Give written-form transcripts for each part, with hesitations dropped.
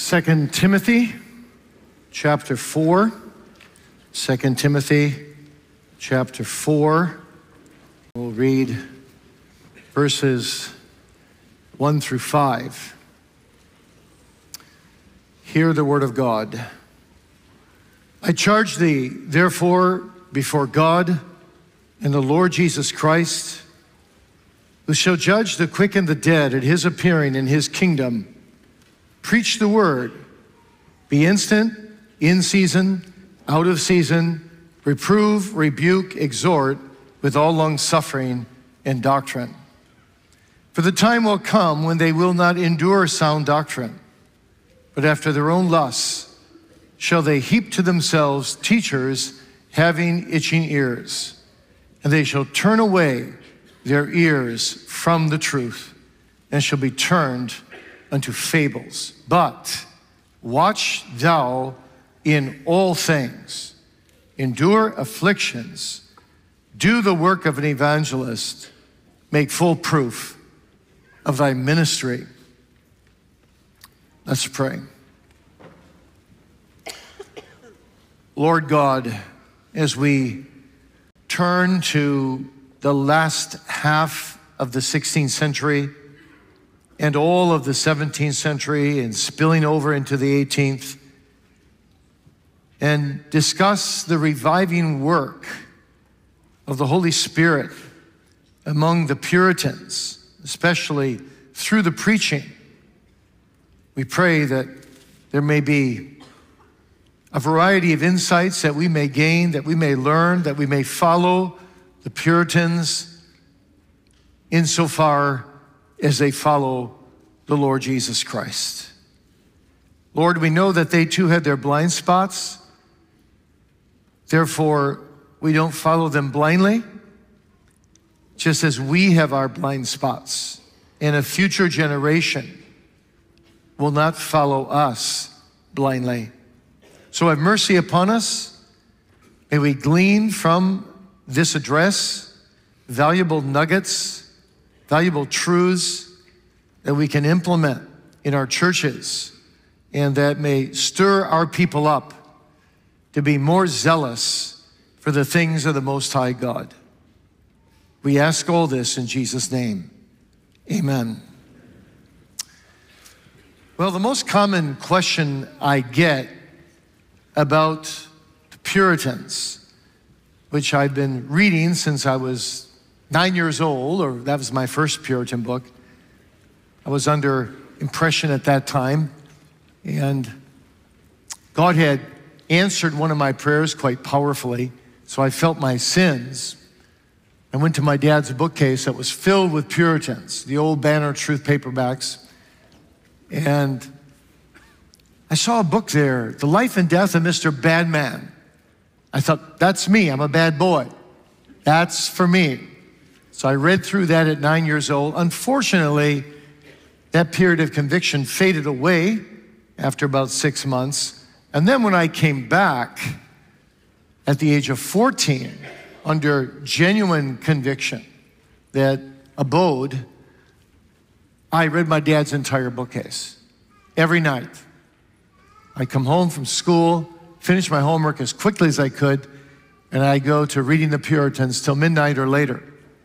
2 Timothy chapter 4. 2 Timothy chapter 4. We'll read verses 1 through 5. Hear the word of God. I charge thee, therefore, before God and the Lord Jesus Christ, who shall judge the quick and the dead at his appearing in his kingdom. Preach the word. Be instant, in season, out of season. Reprove, rebuke, exhort with all long-suffering and doctrine. For the time will come when they will not endure sound doctrine, but after their own lusts shall they heap to themselves teachers having itching ears, and they shall turn away their ears from the truth, and shall be turned unto fables. But watch thou in all things, endure afflictions, do the work of an evangelist, make full proof of thy ministry. Let's pray. Lord God, as we turn to the last half of the 16th century and all of the 17th century and spilling over into the 18th, and discuss the reviving work of the Holy Spirit among the Puritans, especially through the preaching, we pray that there may be a variety of insights that we may gain, that we may learn, that we may follow the Puritans insofar as they follow the Lord Jesus Christ. Lord, we know that they too had their blind spots. Therefore, we don't follow them blindly, just as we have our blind spots. And a future generation will not follow us blindly. So have mercy upon us. May we glean from this address valuable nuggets, valuable truths that we can implement in our churches, and that may stir our people up to be more zealous for the things of the Most High God. We ask all this in Jesus' name. Amen. Well, the most common question I get about the Puritans, which I've been reading since I was 9 years old, or that was my first Puritan book. I was under impression at that time, and God had answered one of my prayers quite powerfully, so I felt my sins. I went to my dad's bookcase that was filled with Puritans, the old Banner Truth paperbacks, and I saw a book there, The Life and Death of Mr. Badman. I thought, that's me, I'm a bad boy. That's for me. So I read through that at 9 years old. Unfortunately, that period of conviction faded away after about 6 months. And then when I came back at the age of 14, under genuine conviction that abode, I read my dad's entire bookcase every night. I come home from school, finish my homework as quickly as I could, and I go to reading the Puritans till midnight or later.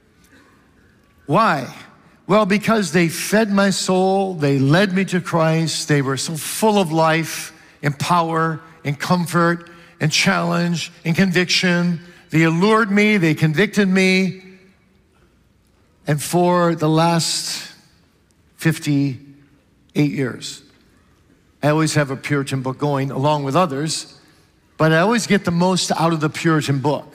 Why? Well, because they fed my soul, they led me to Christ, they were so full of life and power and comfort and challenge and conviction. They allured me, they convicted me, and for the last 58 years, I always have a Puritan book going along with others, but I always get the most out of the Puritan book.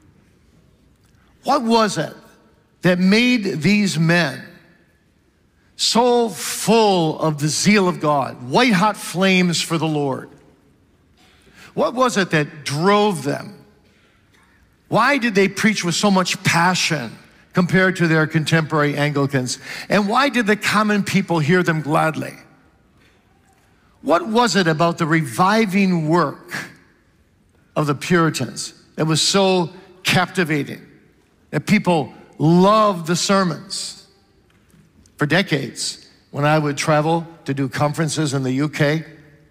What was it that made these men so full of the zeal of God, white hot flames for the Lord? What was it that drove them? Why did they preach with so much passion compared to their contemporary Anglicans? And why did the common people hear them gladly? What was it about the reviving work of the Puritans that was so captivating, that people loved the sermons? For decades, when I would travel to do conferences in the UK,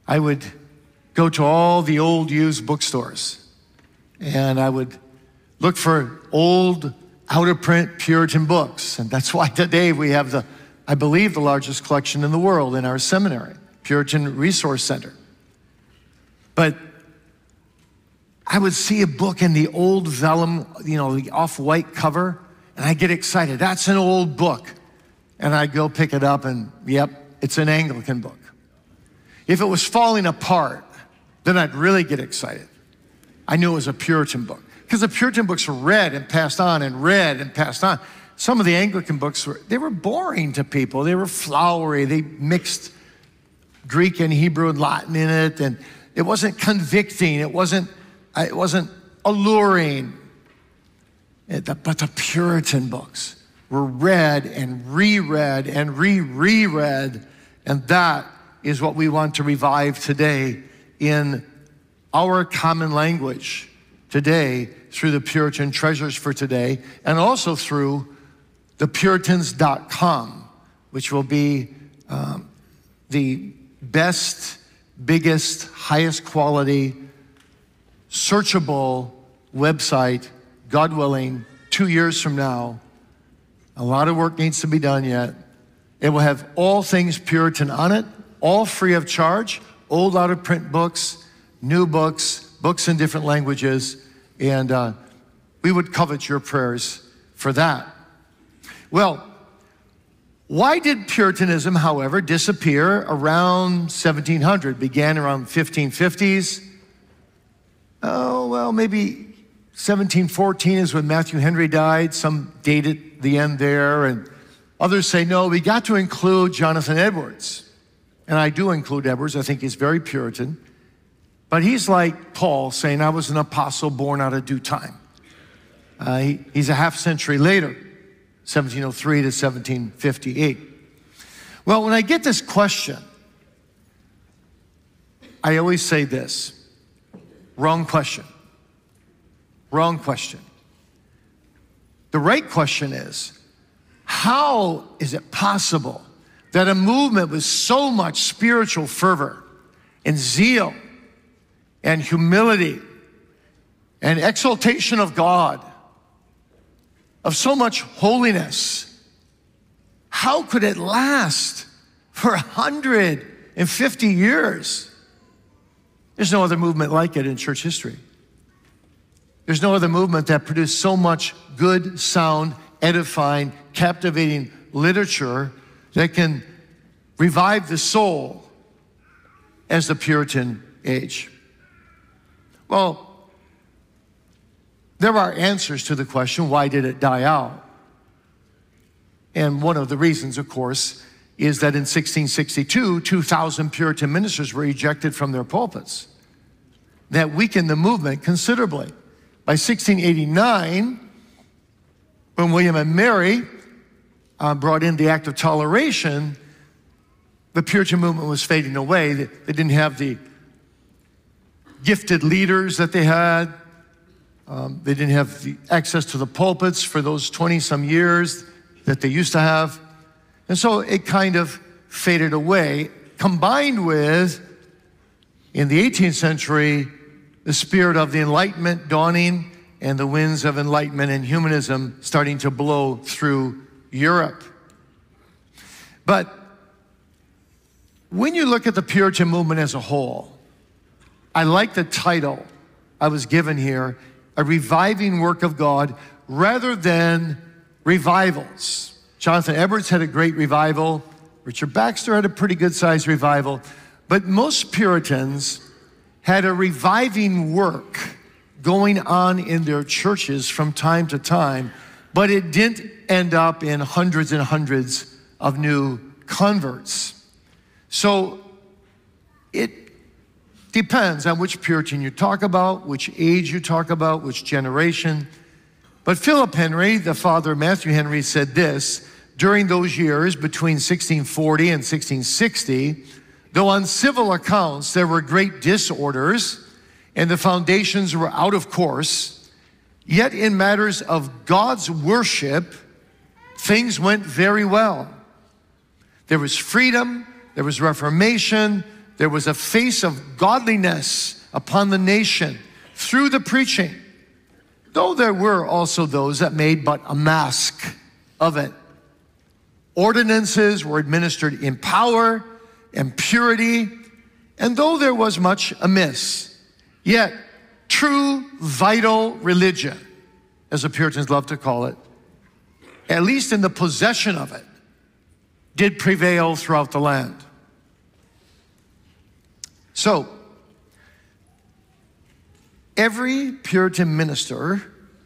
I would go to all the old used bookstores, and I would look for old, out-of-print Puritan books. And that's why today we have I believe, the largest collection in the world in our seminary, Puritan Resource Center. But I would see a book in the old vellum, the off-white cover, and I get excited. That's an old book. And I'd go pick it up and, yep, it's an Anglican book. If it was falling apart, then I'd really get excited. I knew it was a Puritan book, because the Puritan books were read and passed on and read and passed on. Some of the Anglican books were boring to people. They were flowery. They mixed Greek and Hebrew and Latin in it, and it wasn't convicting. It wasn't alluring. But the Puritan books were read and reread and reread, and that is what we want to revive today in our common language today through the Puritan Treasures for Today, and also through thepuritans.com, which will be the best, biggest, highest quality, searchable website, God willing, 2 years from now. A lot of work needs to be done yet. It will have all things Puritan on it, all free of charge, old out-of-print books, new books, books in different languages, and we would covet your prayers for that. Well, why did Puritanism, however, disappear around 1700? Began around 1550s. Oh, well, maybe 1714 is when Matthew Henry died. Some date at the end there, and others say, no, we got to include Jonathan Edwards. And I do include Edwards. I think he's very Puritan. But he's like Paul, saying, I was an apostle born out of due time. He's a half century later, 1703 to 1758. Well, when I get this question, I always say this: wrong question. Wrong question. The right question is, how is it possible that a movement with so much spiritual fervor and zeal and humility and exaltation of God, of so much holiness, how could it last for 150 years? There's no other movement like it in church history. There's no other movement that produced so much good, sound, edifying, captivating literature that can revive the soul as the Puritan age. Well, there are answers to the question, why did it die out? And one of the reasons, of course, is that in 1662, 2,000 Puritan ministers were ejected from their pulpits. That weakened the movement considerably. By 1689, when William and Mary brought in the Act of Toleration, the Puritan movement was fading away. They didn't have the gifted leaders that they had. They didn't have the access to the pulpits for those 20-some years that they used to have. And so it kind of faded away, combined with, in the 18th century, the spirit of the Enlightenment dawning and the winds of enlightenment and humanism starting to blow through Europe. But when you look at the Puritan movement as a whole, I like the title I was given here, a reviving work of God rather than revivals. Jonathan Edwards had a great revival. Richard Baxter had a pretty good sized revival. But most Puritans had a reviving work going on in their churches from time to time, but it didn't end up in hundreds and hundreds of new converts. So it depends on which Puritan you talk about, which age you talk about, which generation. But Philip Henry, the father of Matthew Henry, said this: during those years between 1640 and 1660, though on civil accounts there were great disorders and the foundations were out of course, yet in matters of God's worship, things went very well. There was freedom, there was reformation, there was a face of godliness upon the nation through the preaching, though there were also those that made but a mask of it. Ordinances were administered in power and purity, and though there was much amiss, yet true vital religion, as the Puritans love to call it, at least in the possession of it, did prevail throughout the land. So, every Puritan minister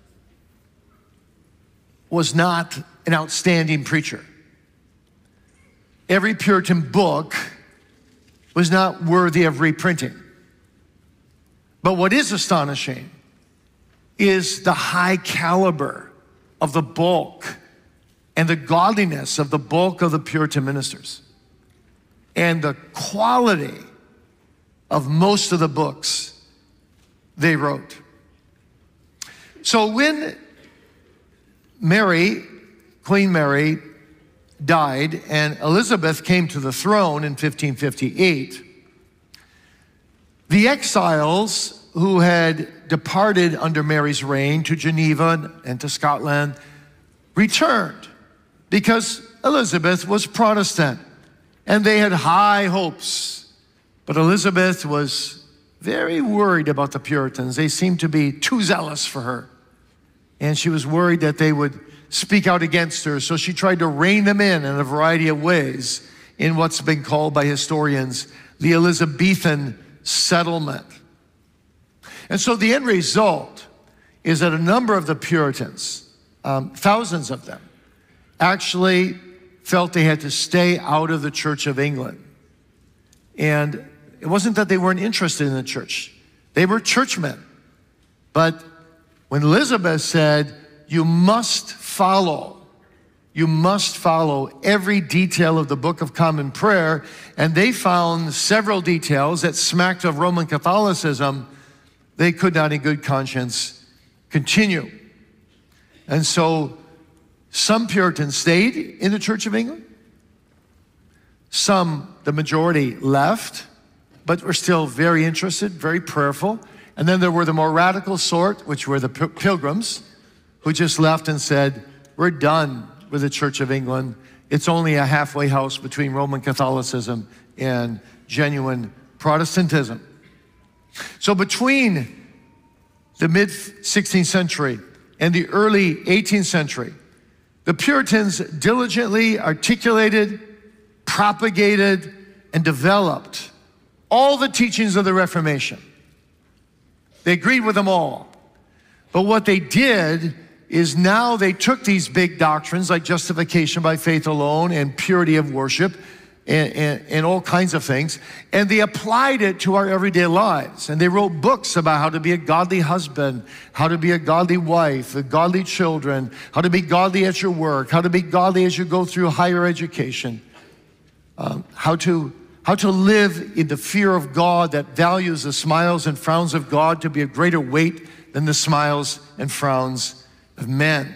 was not an outstanding preacher. Every Puritan book was not worthy of reprinting. But what is astonishing is the high caliber of the bulk and the godliness of the bulk of the Puritan ministers, and the quality of most of the books they wrote. So when Mary, Queen Mary, died and Elizabeth came to the throne in 1558, the exiles who had departed under Mary's reign to Geneva and to Scotland returned because Elizabeth was Protestant and they had high hopes. But Elizabeth was very worried about the Puritans. They seemed to be too zealous for her. And she was worried that they would speak out against her. So she tried to rein them in a variety of ways in what's been called by historians the Elizabethan settlement. And so the end result is that a number of the Puritans, thousands of them, actually felt they had to stay out of the Church of England. And it wasn't that they weren't interested in the church. They were churchmen. But when Elizabeth said, you must follow every detail of the Book of Common Prayer, and they found several details that smacked of Roman Catholicism, they could not in good conscience continue. And so some Puritans stayed in the Church of England. Some, the majority, left, but were still very interested, very prayerful. And then there were the more radical sort, which were the Pilgrims, who just left and said, we're done with the Church of England. It's only a halfway house between Roman Catholicism and genuine Protestantism. So between the mid-16th century and the early 18th century, the Puritans diligently articulated, propagated, and developed all the teachings of the Reformation. They agreed with them all. But what they did is now they took these big doctrines like justification by faith alone and purity of worship and all kinds of things, and they applied it to our everyday lives. And they wrote books about how to be a godly husband, how to be a godly wife, godly children, how to be godly at your work, how to be godly as you go through higher education, how to live in the fear of God that values the smiles and frowns of God to be of greater weight than the smiles and frowns of men.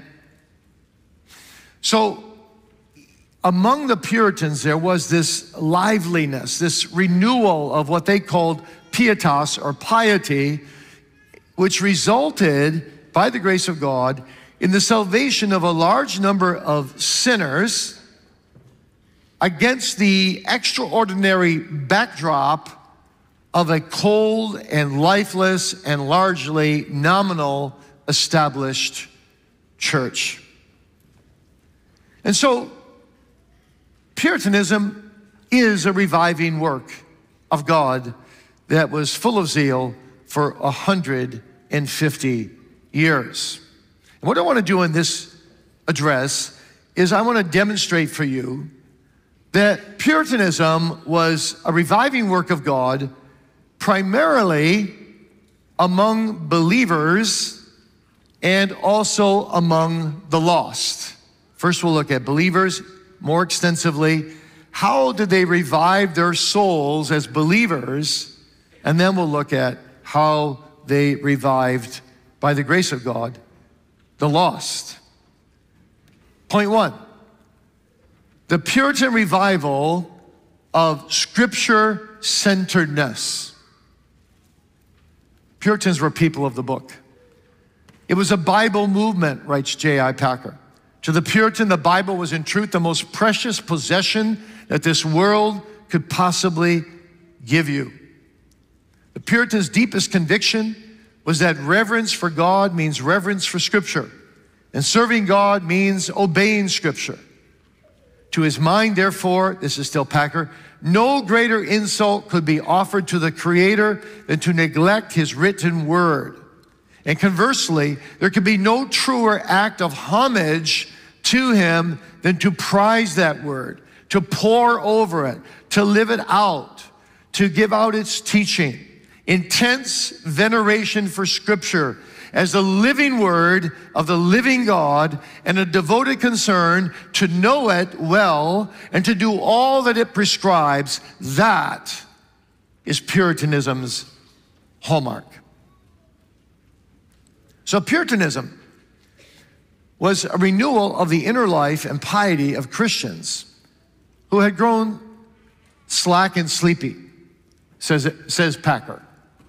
So among the Puritans, there was this liveliness, this renewal of what they called pietas or piety, which resulted, by the grace of God, in the salvation of a large number of sinners against the extraordinary backdrop of a cold and lifeless and largely nominal established church. And so Puritanism is a reviving work of God that was full of zeal for 150 years. And what I want to do in this address is I want to demonstrate for you that Puritanism was a reviving work of God primarily among believers and also among the lost. First, we'll look at believers more extensively. How did they revive their souls as believers? And then we'll look at how they revived, by the grace of God, the lost. Point one, the Puritan revival of Scripture other-centeredness. Puritans were people of the book. It was a Bible movement, writes J.I. Packer. To the Puritan, the Bible was in truth the most precious possession that this world could possibly give you. The Puritan's deepest conviction was that reverence for God means reverence for Scripture, and serving God means obeying Scripture. To his mind, therefore, this is still Packer, no greater insult could be offered to the Creator than to neglect his written word. And conversely, there could be no truer act of homage to him than to prize that word, to pore over it, to live it out, to give out its teaching. Intense veneration for Scripture as the living word of the living God, and a devoted concern to know it well and to do all that it prescribes. That is Puritanism's hallmark. So Puritanism was a renewal of the inner life and piety of Christians who had grown slack and sleepy, says Packer.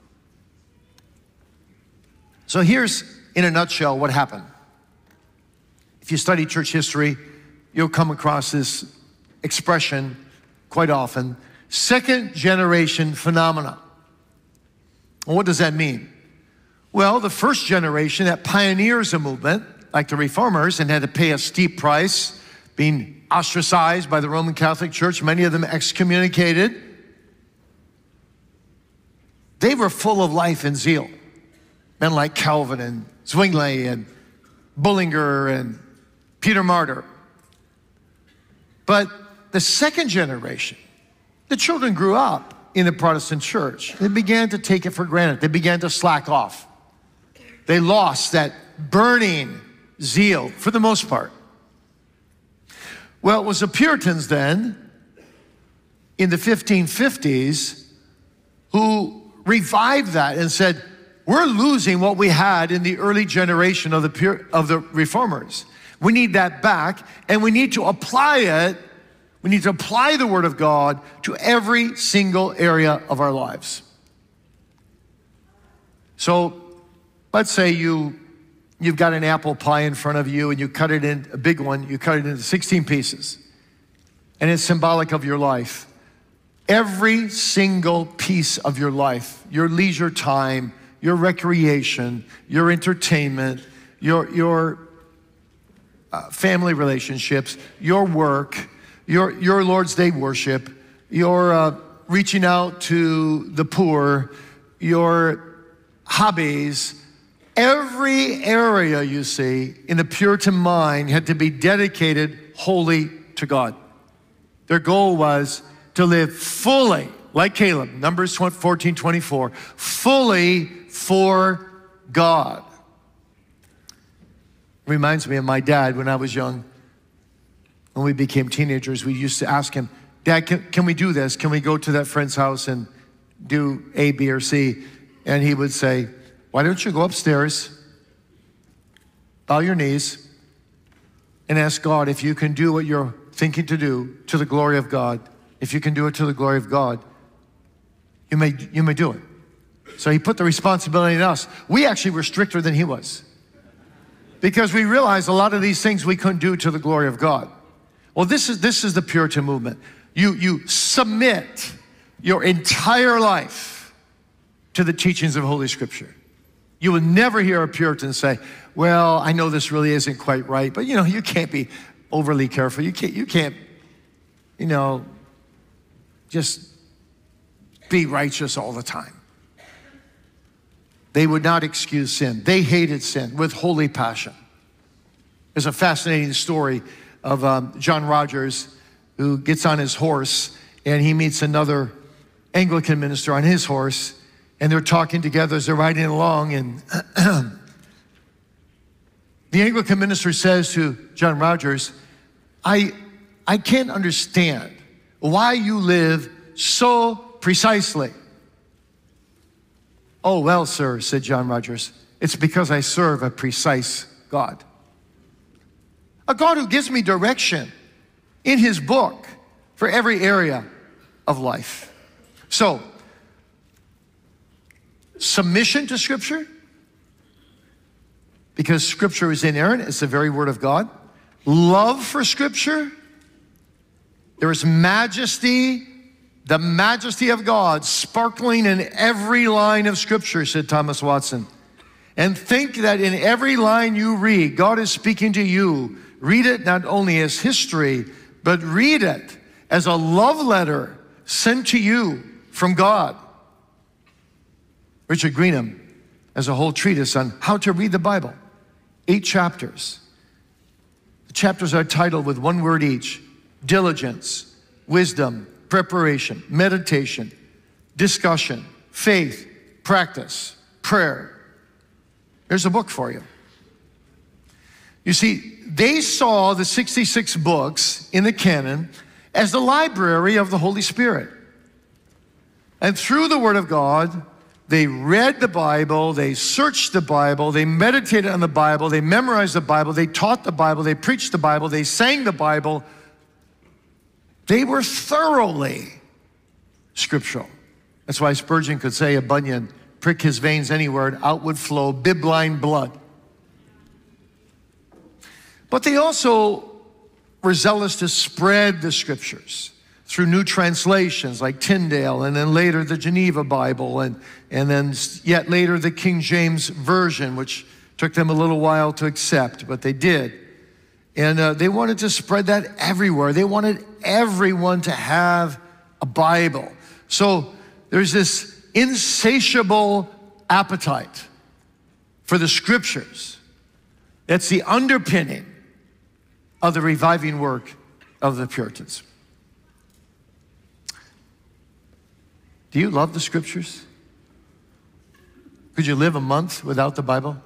So here's, in a nutshell, what happened. If you study church history, you'll come across this expression quite often, second generation phenomena. Well, what does that mean? Well, the first generation that pioneers a movement, like the Reformers, and had to pay a steep price, being ostracized by the Roman Catholic Church, many of them excommunicated. They were full of life and zeal. Men like Calvin and Zwingli and Bullinger and Peter Martyr. But the second generation, the children grew up in the Protestant church. They began to take it for granted. They began to slack off. They lost that burning zeal for the most part. Well, it was the Puritans then in the 1550s who revived that and said, we're losing what we had in the early generation of the Reformers. We need that back, and we need to apply it. We need to apply the Word of God to every single area of our lives. So let's say you've got an apple pie in front of you, and you cut it in, a big one, you cut it into 16 pieces, and it's symbolic of your life. Every single piece of your life, your leisure time, your recreation, your entertainment, your family relationships, your work, your Lord's Day worship, your reaching out to the poor, your hobbies, every area, you see, in the Puritan mind had to be dedicated wholly to God. Their goal was to live fully, like Caleb, Numbers 14:24, fully for God. Reminds me of my dad when I was young. When we became teenagers, we used to ask him, Dad, can we do this? Can we go to that friend's house and do A, B, or C? And he would say, why don't you go upstairs, bow your knees, and ask God if you can do what you're thinking to do to the glory of God. If you can do it to the glory of God, you may do it. So he put the responsibility on us. We actually were stricter than he was, because we realized a lot of these things we couldn't do to the glory of God. Well, this is the Puritan movement. You submit your entire life to the teachings of Holy Scripture. You will never hear a Puritan say, well, I know this really isn't quite right, but you can't be overly careful. You can't, just be righteous all the time. They would not excuse sin. They hated sin with holy passion. There's a fascinating story of John Rogers, who gets on his horse and he meets another Anglican minister on his horse, and they're talking together as they're riding along, and the Anglican minister says to John Rogers, I can't understand why you live so precisely. Oh, well, sir, said John Rogers, it's because I serve a precise God. A God who gives me direction in his book for every area of life. So, submission to Scripture, because Scripture is inerrant, it's the very Word of God. Love for Scripture. There is majesty, the majesty of God sparkling in every line of Scripture, said Thomas Watson. And think that in every line you read, God is speaking to you. Read it not only as history, but read it as a love letter sent to you from God. Richard Greenham has a whole treatise on how to read the Bible. 8 chapters. The chapters are titled with one word each: diligence, wisdom, preparation, meditation, discussion, faith, practice, prayer. There's a book for you. You see, they saw the 66 books in the canon as the library of the Holy Spirit. And through the Word of God, they read the Bible, they searched the Bible, they meditated on the Bible, they memorized the Bible, they taught the Bible, they preached the Bible, they sang the Bible. They were thoroughly scriptural. That's why Spurgeon could say of Bunyan, prick his veins anywhere and out would flow bibline blood. But they also were zealous to spread the Scriptures through new translations like Tyndale, and then later the Geneva Bible, and then yet later the King James Version, which took them a little while to accept, but they did. And they wanted to spread that everywhere. They wanted everyone to have a Bible. So there's this insatiable appetite for the Scriptures. That's the underpinning of the reviving work of the Puritans. Do you love the Scriptures? Could you live a month without the Bible?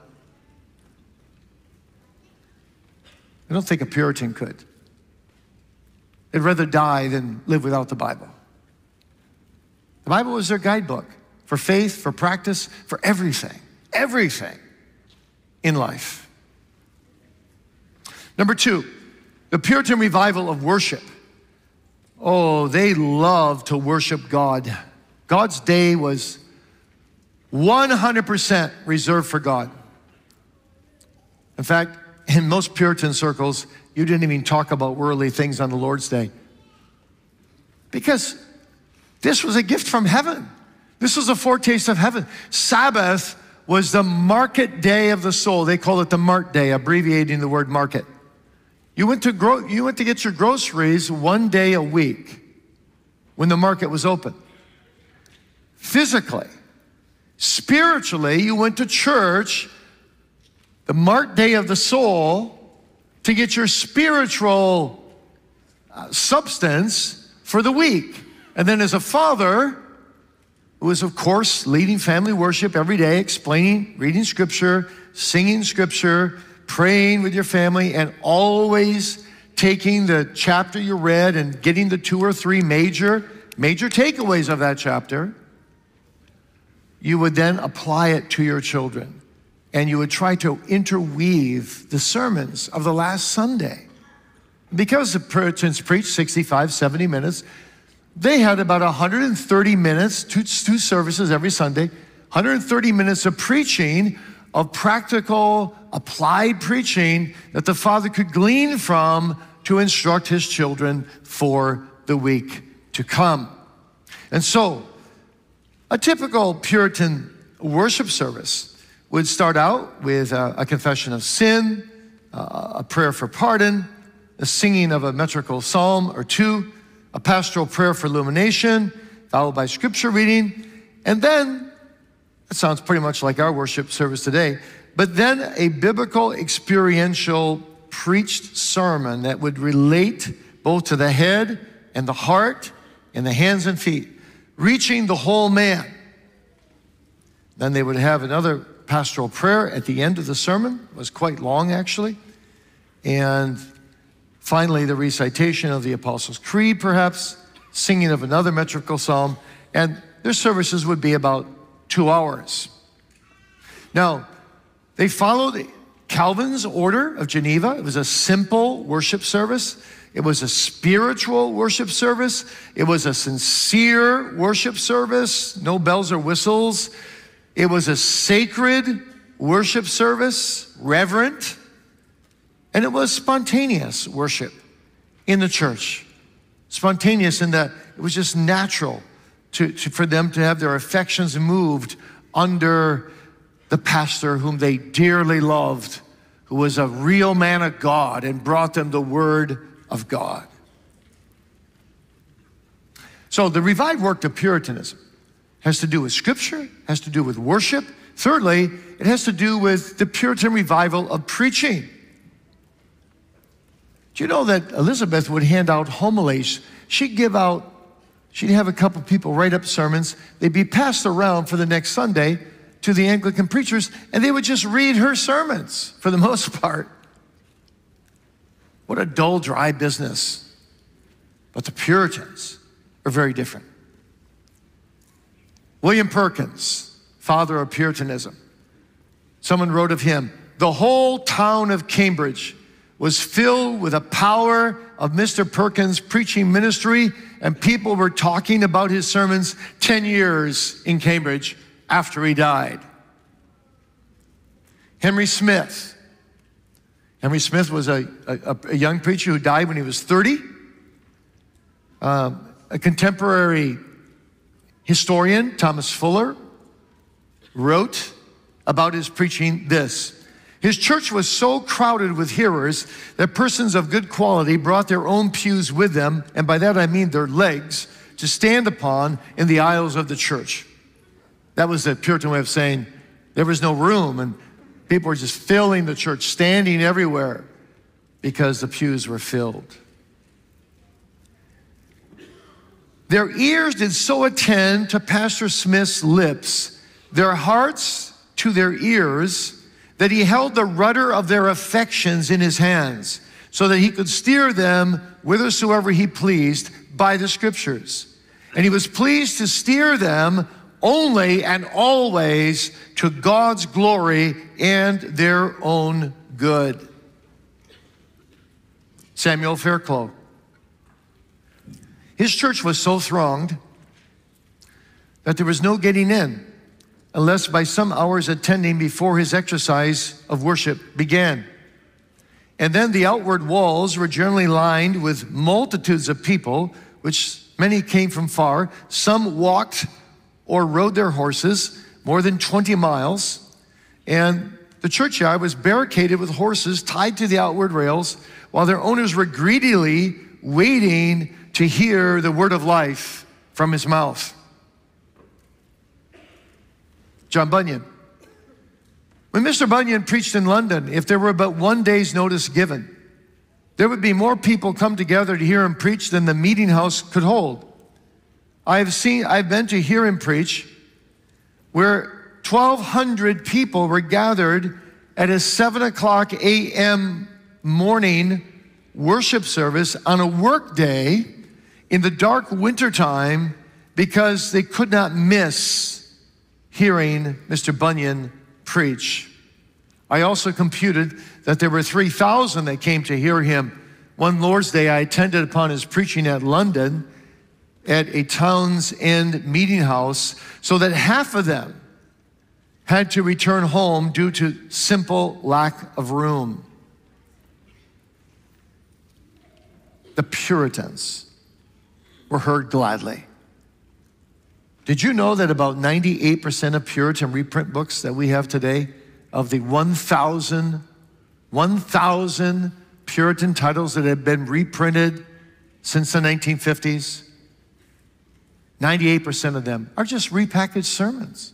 I don't think a Puritan could. They'd rather die than live without the Bible. The Bible was their guidebook for faith, for practice, for everything in life. Number 2, the Puritan revival of worship. Oh, they loved to worship God. God's day was 100% reserved for God. In fact, in most Puritan circles, you didn't even talk about worldly things on the Lord's Day, because this was a gift from heaven. This was a foretaste of heaven. Sabbath was the market day of the soul. They call it the Mart Day, abbreviating the word market. You went to get your groceries one day a week when the market was open. Physically. Spiritually, you went to church, the Mart Day of the soul, to get your spiritual substance for the week. And then as a father, who was, of course, leading family worship every day, explaining, reading Scripture, singing Scripture, praying with your family, and always taking the chapter you read and getting the 2 or 3 major takeaways of that chapter, you would then apply it to your children. And you would try to interweave the sermons of the last Sunday. Because the Puritans preached 65, 70 minutes, they had about 130 minutes, two services every Sunday, 130 minutes of preaching, of practical, applied preaching that the father could glean from to instruct his children for the week to come. And so, a typical Puritan worship service would start out with a confession of sin, a prayer for pardon, the singing of a metrical psalm or 2, a pastoral prayer for illumination, followed by Scripture reading, and then, it sounds pretty much like our worship service today, but then a biblical experiential preached sermon that would relate both to the head and the heart and the hands and feet, reaching the whole man. Then they would have another pastoral prayer at the end of the sermon. It was quite long, actually. And finally, the recitation of the Apostles' Creed, perhaps, singing of another metrical psalm, and their services would be about 2 hours. Now, they followed Calvin's order of Geneva. It was a simple worship service. It was a spiritual worship service. It was a sincere worship service, no bells or whistles. It was a sacred worship service, reverent, and it was spontaneous worship in the church. Spontaneous in that it was just natural for them to have their affections moved under the pastor whom they dearly loved, who was a real man of God and brought them the word of God. So the revived work of Puritanism has to do with Scripture, has to do with worship. Thirdly, it has to do with the Puritan revival of preaching. Do you know that Elizabeth would hand out homilies? She'd have a couple people write up sermons. They'd be passed around for the next Sunday to the Anglican preachers, and they would just read her sermons for the most part. What a dull, dry business. But the Puritans are very different. William Perkins, father of Puritanism, someone wrote of him, "The whole town of Cambridge was filled with the power of Mr. Perkins' preaching ministry, and people were talking about his sermons 10 years in Cambridge after he died." Henry Smith. Henry Smith was a young preacher who died when he was 30. A contemporary historian, Thomas Fuller, wrote about his preaching this: "His church was so crowded with hearers that persons of good quality brought their own pews with them, and by that I mean their legs, to stand upon in the aisles of the church." That was the Puritan way of saying there was no room, and people were just filling the church, standing everywhere because the pews were filled. Their ears did so attend to Pastor Smith's lips, their hearts to their ears, that he held the rudder of their affections in his hands, so that he could steer them whithersoever he pleased by the Scriptures. And he was pleased to steer them only and always to God's glory and their own good. Samuel Fairclough. His church was so thronged that there was no getting in unless by some hours attending before his exercise of worship began. And then the outward walls were generally lined with multitudes of people, which many came from far. Some walked or rode their horses more than 20 miles. And the churchyard was barricaded with horses tied to the outward rails, while their owners were greedily waiting to hear the word of life from his mouth. John Bunyan. When Mr. Bunyan preached in London, if there were but one day's notice given, there would be more people come together to hear him preach than the meeting house could hold. I've been to hear him preach where 1,200 people were gathered at a 7 o'clock a.m. morning worship service on a work day in the dark wintertime because they could not miss hearing Mr. Bunyan preach. I also computed that there were 3,000 that came to hear him. One Lord's Day, I attended upon his preaching at London at a Town's End meeting house, so that half of them had to return home due to simple lack of room. The Puritans were heard gladly. Did you know that about 98% of Puritan reprint books that we have today, of the 1,000 Puritan titles that have been reprinted since the 1950s, 98% of them are just repackaged sermons.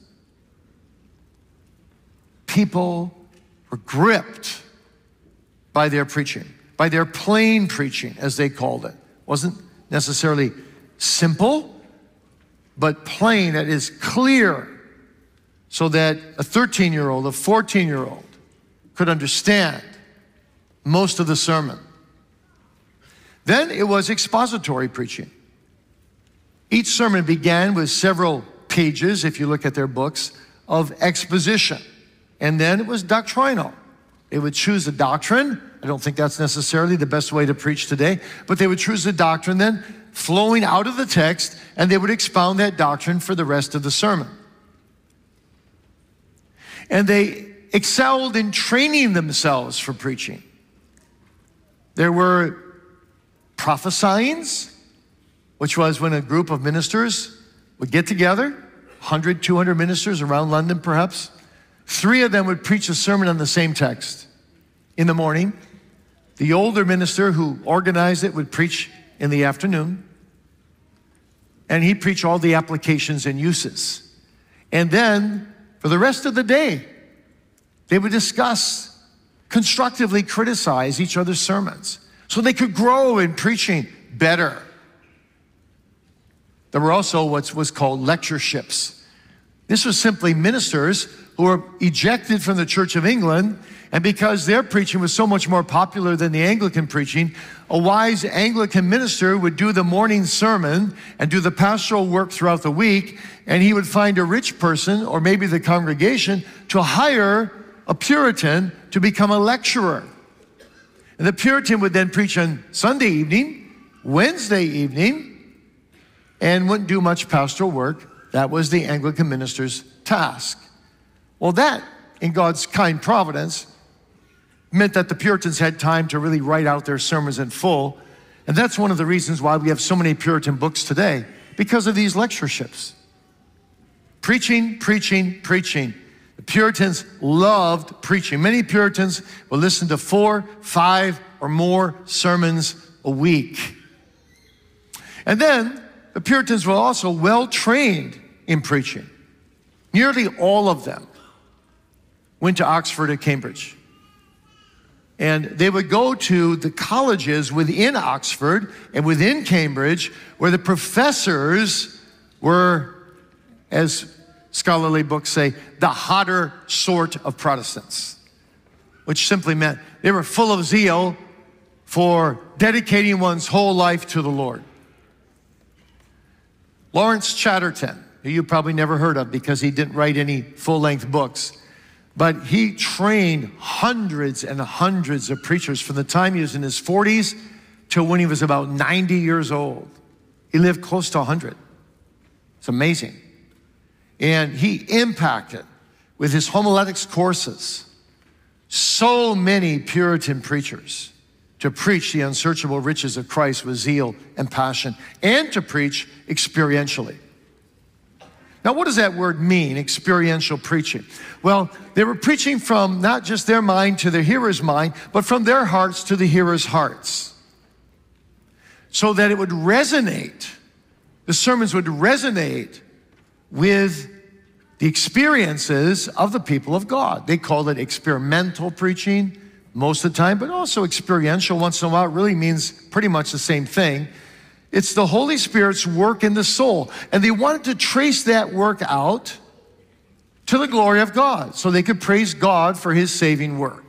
People were gripped by their preaching, by their plain preaching, as they called it. Wasn't necessarily simple, but plain, that is clear, so that a 13-year-old, a 14-year-old could understand most of the sermon. Then it was expository preaching. Each sermon began with several pages, if you look at their books, of exposition. And then it was doctrinal. They would choose a doctrine. I don't think that's necessarily the best way to preach today, but they would choose a doctrine then flowing out of the text, and they would expound that doctrine for the rest of the sermon. And they excelled in training themselves for preaching. There were prophesyings, which was when a group of ministers would get together, 100, 200 ministers around London perhaps. 3 of them would preach a sermon on the same text in the morning. The older minister who organized it would preach in the afternoon. And he'd preach all the applications and uses. And then for the rest of the day, they would discuss, constructively criticize each other's sermons so they could grow in preaching better. There were also what was called lectureships. This was simply ministers who were ejected from the Church of England, and because their preaching was so much more popular than the Anglican preaching, a wise Anglican minister would do the morning sermon and do the pastoral work throughout the week, and he would find a rich person, or maybe the congregation, to hire a Puritan to become a lecturer. And the Puritan would then preach on Sunday evening, Wednesday evening, and wouldn't do much pastoral work. That was the Anglican minister's task. Well, that, in God's kind providence, meant that the Puritans had time to really write out their sermons in full. And that's one of the reasons why we have so many Puritan books today, because of these lectureships. Preaching, preaching, preaching. The Puritans loved preaching. Many Puritans would listen to 4, 5, or more sermons a week. And then the Puritans were also well trained in preaching. Nearly all of them went to Oxford or Cambridge. And they would go to the colleges within Oxford and within Cambridge where the professors were, as scholarly books say, the hotter sort of Protestants, which simply meant they were full of zeal for dedicating one's whole life to the Lord. Lawrence Chatterton, who you probably never heard of because he didn't write any full-length books, but he trained hundreds and hundreds of preachers from the time he was in his 40s till when he was about 90 years old. He lived close to 100. It's amazing. And he impacted, with his homiletics courses, so many Puritan preachers to preach the unsearchable riches of Christ with zeal and passion, and to preach experientially. Now, what does that word mean, experiential preaching? Well, they were preaching from not just their mind to the hearer's mind, but from their hearts to the hearer's hearts, so that it would resonate, the sermons would resonate with the experiences of the people of God. They called it experimental preaching most of the time, but also experiential once in a while. It really means pretty much the same thing. It's the Holy Spirit's work in the soul. And they wanted to trace that work out to the glory of God so they could praise God for his saving work.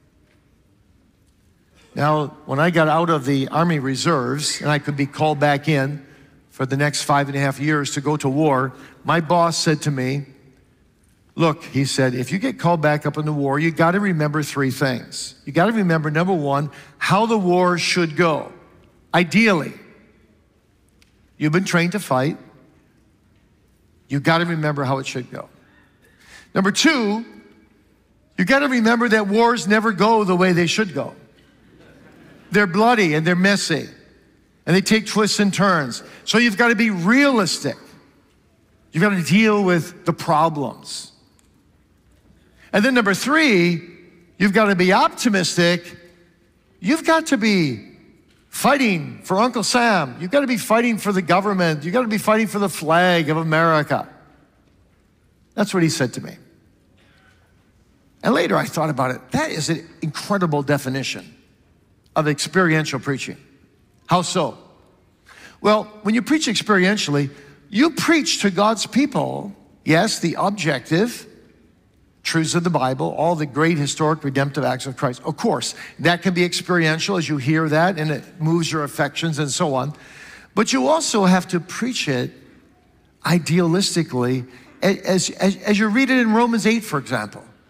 Now, when I got out of the Army Reserves and I could be called back in for the next 5.5 years to go to war, my boss said to me, look, he said, if you get called back up in the war, you got to remember 3 things. You got to remember, number 1, how the war should go. Ideally, you've been trained to fight. You got to remember how it should go. Number 2, you got to remember that wars never go the way they should go. They're bloody and they're messy and they take twists and turns. So you've got to be realistic. You've got to deal with the problems. And then number 3, you've got to be optimistic. You've got to be fighting for Uncle Sam. You've got to be fighting for the government. You've got to be fighting for the flag of America. That's what he said to me. And later I thought about it. That is an incredible definition of experiential preaching. How so? Well, when you preach experientially, you preach to God's people, yes, the objective truths of the Bible, all the great historic redemptive acts of Christ. Of course, that can be experiential as you hear that and it moves your affections and so on. But you also have to preach it idealistically as you read it in Romans 8, for example.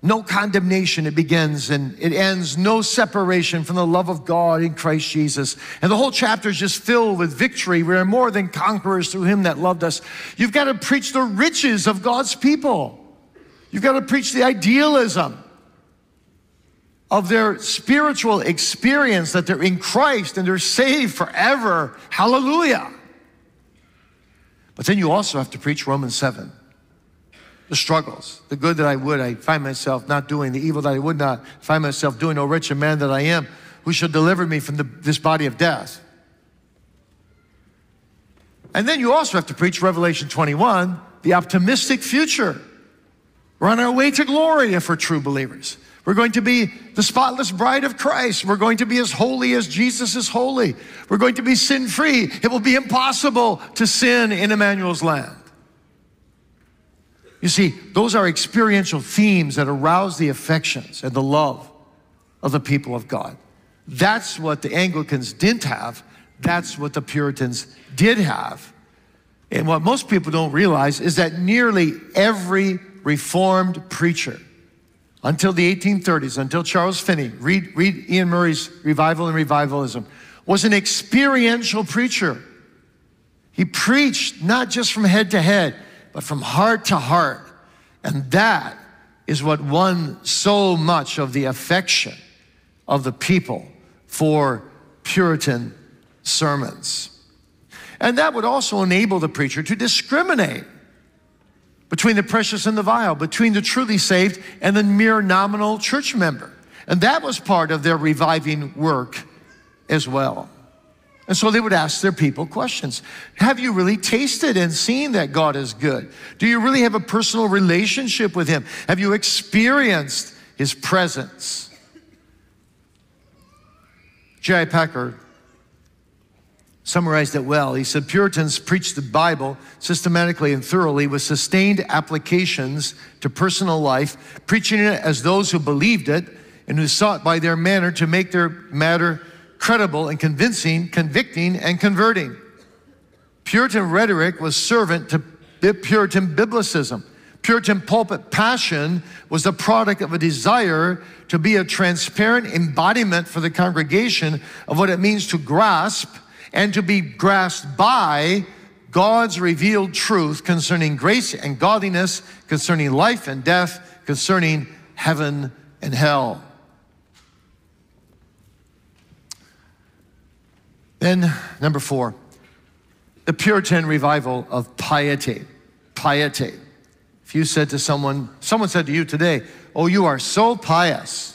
no condemnation, it begins, and it ends, no separation from the love of God in Christ Jesus. And the whole chapter is just filled with victory. We are more than conquerors through him that loved us. You've got to preach the riches of God's people. You've got to preach the idealism of their spiritual experience, that they're in Christ and they're saved forever. Hallelujah. But then you also have to preach Romans 7. The struggles, the good that I would, I find myself not doing, the evil that I would not find myself doing. O wretched man that I am, who shall deliver me from this body of death? And then you also have to preach Revelation 21, the optimistic future. We're on our way to glory if we're true believers. We're going to be the spotless bride of Christ. We're going to be as holy as Jesus is holy. We're going to be sin-free. It will be impossible to sin in Emmanuel's land. You see, those are experiential themes that arouse the affections and the love of the people of God. That's what the Anglicans didn't have. That's what the Puritans did have. And what most people don't realize is that nearly every Reformed preacher until the 1830s, until Charles Finney, read Ian Murray's Revival and Revivalism, was an experiential preacher. He preached not just from head to head, but from heart to heart. And that is what won so much of the affection of the people for Puritan sermons. And that would also enable the preacher to discriminate between the precious and the vile, between the truly saved and the mere nominal church member. And that was part of their reviving work as well. And so they would ask their people questions. Have you really tasted and seen that God is good? Do you really have a personal relationship with him? Have you experienced his presence? J.I. Packer summarized it well. He said, Puritans preached the Bible systematically and thoroughly with sustained applications to personal life, preaching it as those who believed it and who sought by their manner to make their matter credible and convincing, convicting, and converting. Puritan rhetoric was servant to Puritan biblicism. Puritan pulpit passion was the product of a desire to be a transparent embodiment for the congregation of what it means to grasp and to be grasped by God's revealed truth concerning grace and godliness, concerning life and death, concerning heaven and hell. Then, number 4, the Puritan revival of piety. Piety. If you said to someone said to you today, oh, you are so pious,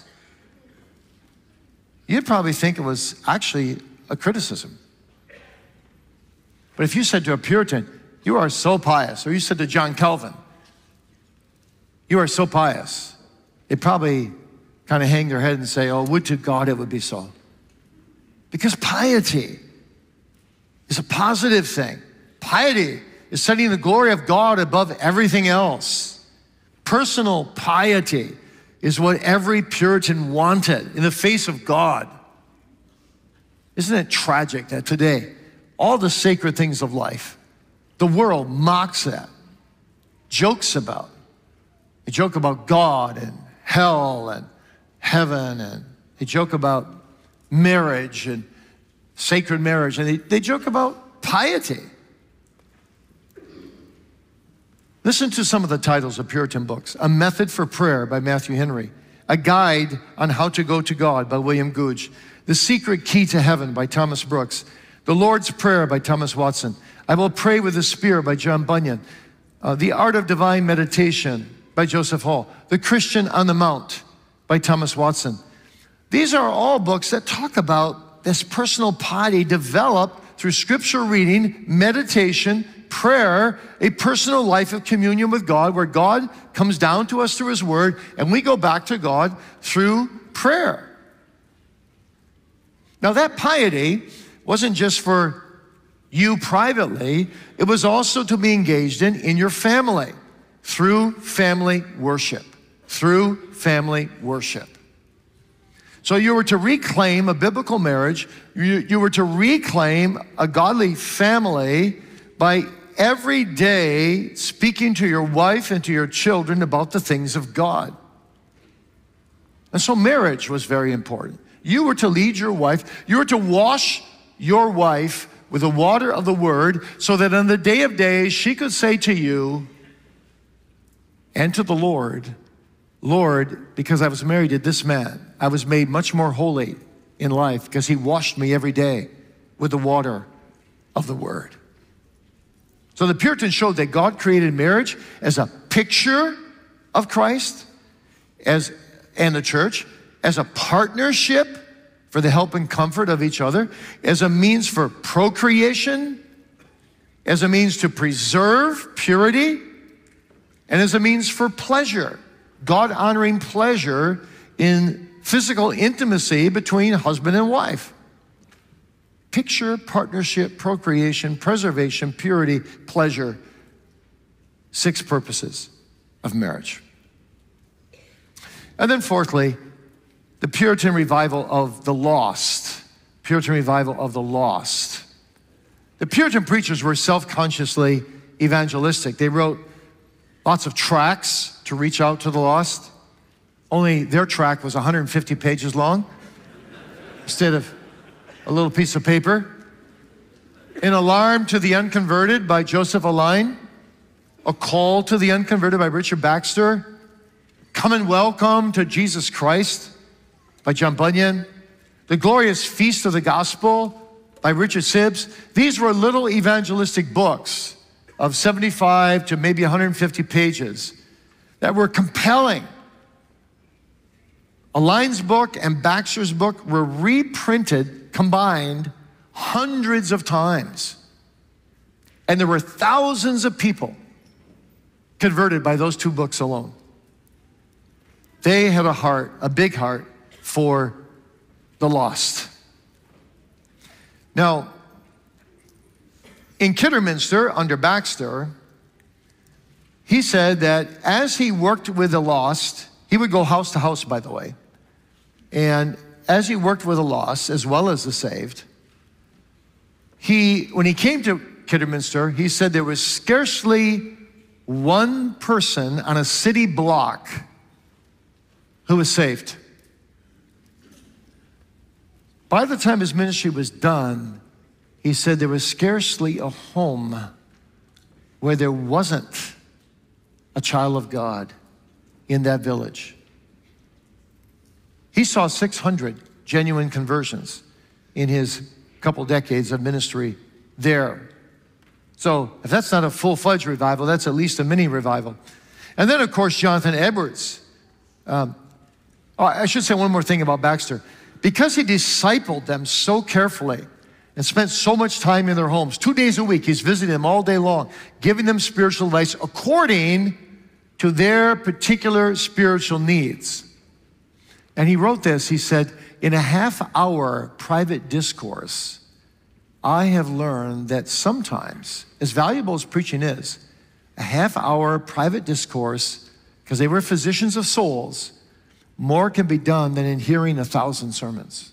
you'd probably think it was actually a criticism. But if you said to a Puritan, you are so pious, or you said to John Calvin, you are so pious, they'd probably kind of hang their head and say, oh, would to God it would be so. Because piety is a positive thing. Piety is setting the glory of God above everything else. Personal piety is what every Puritan wanted in the face of God. Isn't it tragic that today, all the sacred things of life, the world mocks at, jokes about. They joke about God and hell and heaven, and they joke about marriage and sacred marriage, and they joke about piety. Listen to some of the titles of Puritan books. A Method for Prayer by Matthew Henry. A Guide on How to Go to God by William Gouge. The Secret Key to Heaven by Thomas Brooks. The Lord's Prayer by Thomas Watson. I Will Pray with the Spear by John Bunyan. The Art of Divine Meditation by Joseph Hall. The Christian on the Mount by Thomas Watson. These are all books that talk about this personal piety developed through scripture reading, meditation, prayer, a personal life of communion with God where God comes down to us through his word and we go back to God through prayer. Now that piety wasn't just for you privately, it was also to be engaged in your family through family worship, through family worship. So you were to reclaim a biblical marriage, you were to reclaim a godly family by every day speaking to your wife and to your children about the things of God. And so marriage was very important. You were to lead your wife. You were to wash your wife with the water of the word so that on the day of days she could say to you and to the Lord, Lord, because I was married to this man, I was made much more holy in life because he washed me every day with the water of the word. So the Puritans showed that God created marriage as a picture of Christ and the church, as a partnership for the help and comfort of each other, as a means for procreation, as a means to preserve purity, and as a means for pleasure, God-honoring pleasure in physical intimacy between husband and wife. Picture, partnership, procreation, preservation, purity, pleasure. 6 purposes of marriage. And then fourthly, the Puritan revival of the lost. Puritan revival of the lost. The Puritan preachers were self-consciously evangelistic. They wrote lots of tracts to reach out to the lost. Only their tract was 150 pages long instead of a little piece of paper. An Alarm to the Unconverted by Joseph Alleine. A Call to the Unconverted by Richard Baxter. Come and Welcome to Jesus Christ by John Bunyan. The Glorious Feast of the Gospel by Richard Sibbes. These were little evangelistic books of 75 to maybe 150 pages that were compelling. Alleine's book and Baxter's book were reprinted, combined, hundreds of times. And there were thousands of people converted by those 2 books alone. They had a heart, a big heart, for the lost. Now, in Kidderminster, under Baxter, he said that as he worked with the lost, he would go house to house, by the way, and as he worked with the lost as well as the saved, when he came to Kidderminster, he said there was scarcely one person on a city block who was saved. By the time his ministry was done, he said there was scarcely a home where there wasn't a child of God in that village. He saw 600 genuine conversions in his couple decades of ministry there. So if that's not a full-fledged revival, that's at least a mini revival. And then, of course, Jonathan Edwards. I should say one more thing about Baxter. Because he discipled them so carefully and spent so much time in their homes, 2 days a week, he's visiting them all day long, giving them spiritual advice according to their particular spiritual needs. And he wrote this, he said, in a half-hour private discourse, I have learned that sometimes, as valuable as preaching is, a half-hour private discourse, because they were physicians of souls, more can be done than in hearing 1,000 sermons.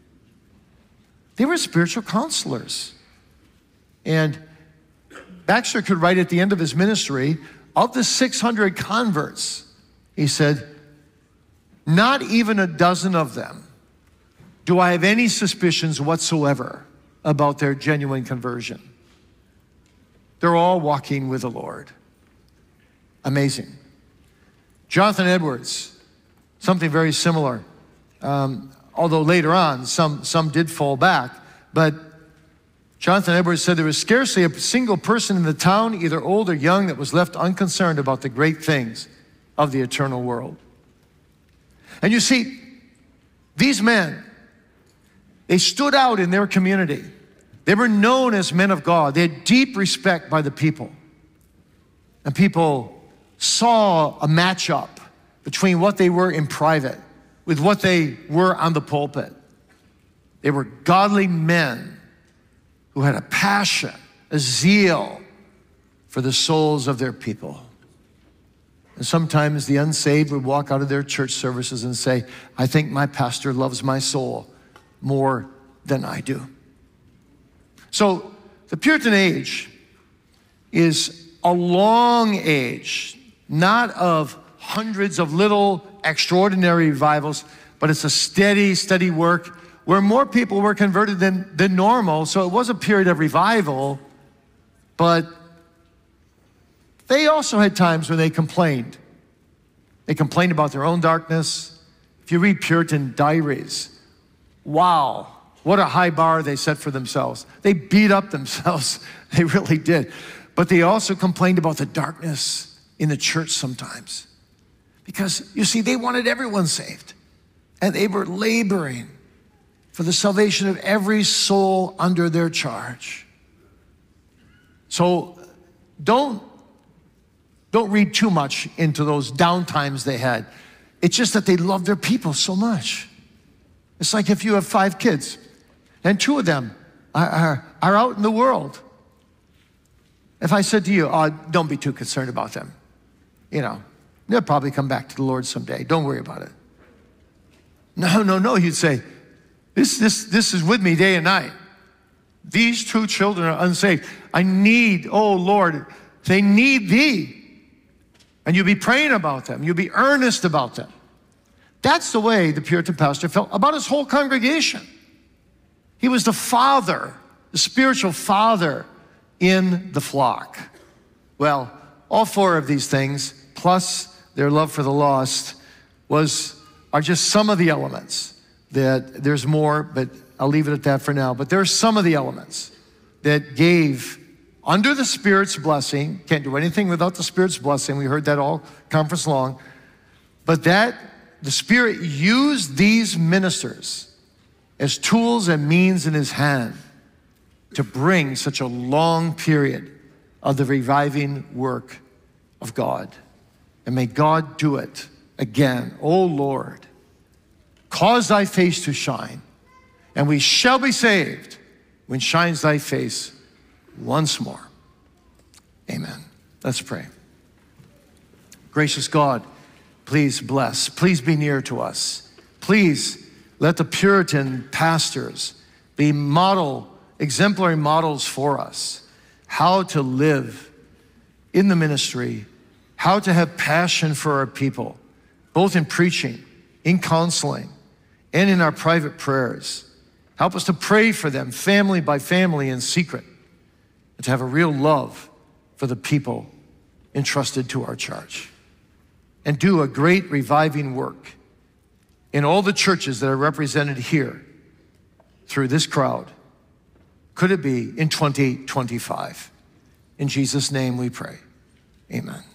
They were spiritual counselors. And Baxter could write at the end of his ministry, of the 600 converts, he said, not even a dozen of them do I have any suspicions whatsoever about their genuine conversion. They're all walking with the Lord. Amazing. Jonathan Edwards, something very similar. Although later on, some did fall back. But Jonathan Edwards said there was scarcely a single person in the town, either old or young, that was left unconcerned about the great things of the eternal world. And you see, these men, they stood out in their community. They were known as men of God. They had deep respect by the people. And people saw a matchup between what they were in private with what they were on the pulpit. They were godly men who had a passion, a zeal for the souls of their people. And sometimes the unsaved would walk out of their church services and say, I think my pastor loves my soul more than I do. So the Puritan age is a long age, not of hundreds of little extraordinary revivals, but it's a steady work where more people were converted than normal. So it was a period of revival, but they also had times when they complained. They complained about their own darkness. If you read Puritan diaries, wow, what a high bar they set for themselves. They beat up themselves, they really did. But they also complained about the darkness in the church sometimes. Because, you see, they wanted everyone saved. And they were laboring for the salvation of every soul under their charge. So don't read too much into those down times they had. It's just that they loved their people so much. It's like if you have 5 kids and 2 of them are out in the world. If I said to you, oh, don't be too concerned about them. You know, they'll probably come back to the Lord someday. Don't worry about it. No, you'd say, this is with me day and night. These 2 children are unsaved. I need, oh Lord, they need thee. And you'll be praying about them. You'll be earnest about them. That's the way the Puritan pastor felt about his whole congregation. He was the father, the spiritual father in the flock. Well, all 4 of these things, plus their love for the lost, are just some of the elements. That there's more, but I'll leave it at that for now. But there are some of the elements that gave, under the Spirit's blessing, can't do anything without the Spirit's blessing. We heard that all conference long. But that the Spirit used these ministers as tools and means in his hand to bring such a long period of the reviving work of God. And may God do it again. Oh Lord, cause thy face to shine, and we shall be saved when shines thy face once more. Amen. Let's pray. Gracious God, please bless. Please be near to us. Please let the Puritan pastors be exemplary models for us, how to live in the ministry, how to have passion for our people, both in preaching, in counseling, and in our private prayers. Help us to pray for them, family by family, in secret, and to have a real love for the people entrusted to our charge. And do a great reviving work in all the churches that are represented here through this crowd. Could it be in 2025? In Jesus' name we pray. Amen.